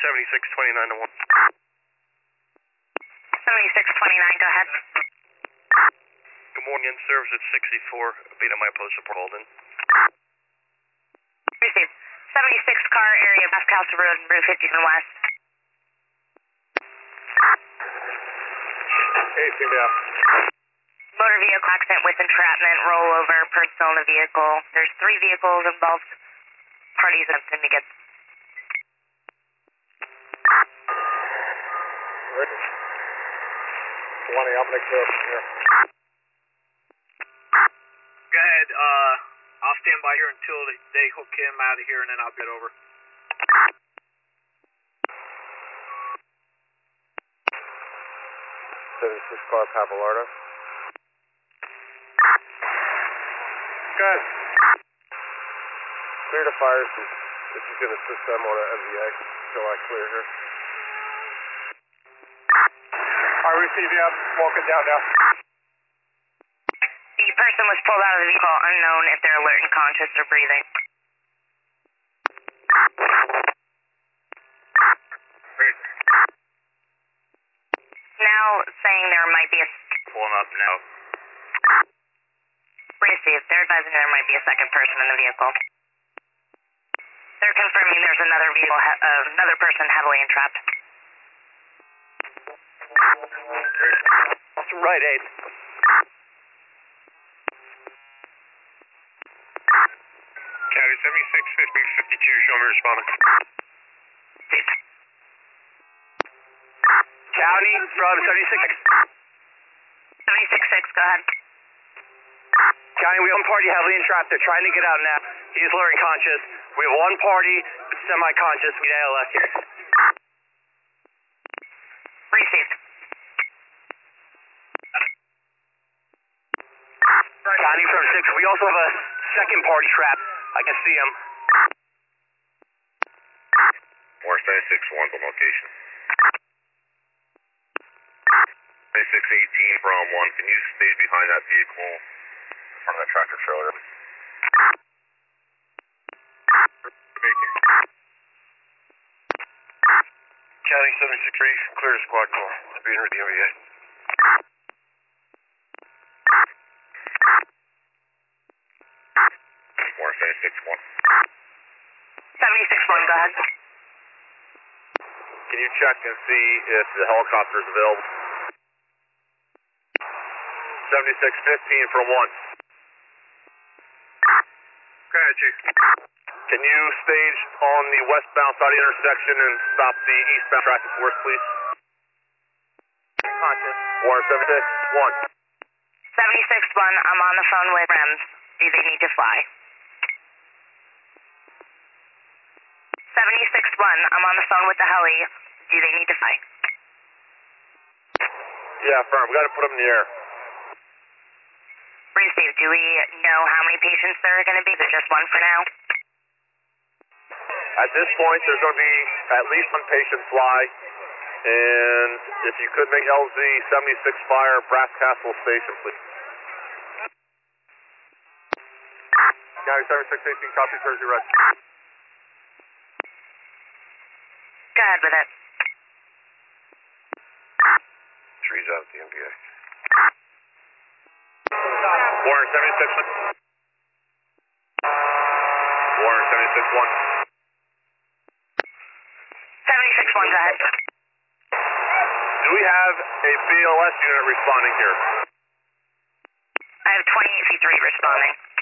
7629 to 1. 7629, go ahead. Good morning, in service at 64. Beta my post support Holden. Received. 76 car area, Bath Castle Road, Route 57 West. Hey, CBF. Motor vehicle accident with entrapment, rollover, person in the vehicle. There's 3 vehicles involved. Parties attempting to get. Lonnie, I'm going to clear from here. Go ahead, I'll stand by here until they hook him out of here and then I'll get over. 76 car, Pavalardo. Good. Clear the fires. If you can assist them on an MVA, till I clear here. Alright, we see you walking down now. The person was pulled out of the vehicle, unknown if they're alert and conscious or breathing. Now saying there might be a. Pulling up now. Received. They're advising there might be a second person in the vehicle. They're confirming there's another vehicle, another person heavily entrapped. That's right, Abe. County 7650 52, show me responding. County from 76. 76-6, go ahead. County, we have one party heavily entrapped. They're trying to get out now. He's alert and conscious. We have one party semi-conscious. We need ALS here. Received. County from 6. We also have a second party trapped. I can see him. Or 76-1's on location. 7618 from 1. Can you stay behind that vehicle in front of that tractor trailer? County 763, clear the squad car. Being with the MVA. More 76-1. 76-1, go ahead. Can you check and see if the helicopter is available? 7615 from 1. Go ahead, Chief. Can you stage on the westbound side of the intersection and stop the eastbound traffic for us, please? Conscious. Warren 76-1. 76-1, I'm on the phone with REMS. Do they need to fly? 76-1, I'm on the phone with the heli. Do they need to fly? Yeah, firm. We got to put them in the air. Received. Do we know how many patients there are going to be? There's just one for now? At this point, there's going to be at least one patient fly. And if you could make LZ 76 fire Brass Castle Station, please. County 7618, copy, Jersey Red. Go ahead with it. Trees out at the NBA. Warren 76. Warren 76-1. 76-1, go ahead. Do we have a BLS unit responding here? I have 28C3 responding.